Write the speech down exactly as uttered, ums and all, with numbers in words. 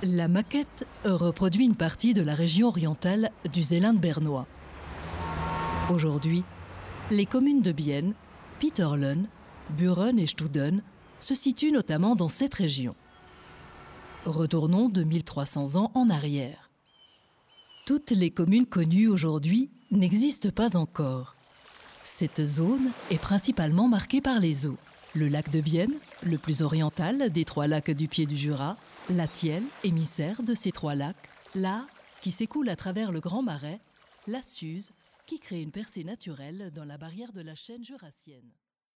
La maquette reproduit une partie de la région orientale du Zélande bernois. Aujourd'hui, les communes de Bienne, Pieterlen, Buren et Studen se situent notamment dans cette région. Retournons de mille trois cents ans en arrière. Toutes les communes connues aujourd'hui n'existent pas encore. Cette zone est principalement marquée par les eaux. Le lac de Bienne, le plus oriental des trois lacs du pied du Jura, la Thièle, émissaire de ces trois lacs, l'Ar, qui s'écoule à travers le Grand Marais, la Suze, qui crée une percée naturelle dans la barrière de la chaîne jurassienne.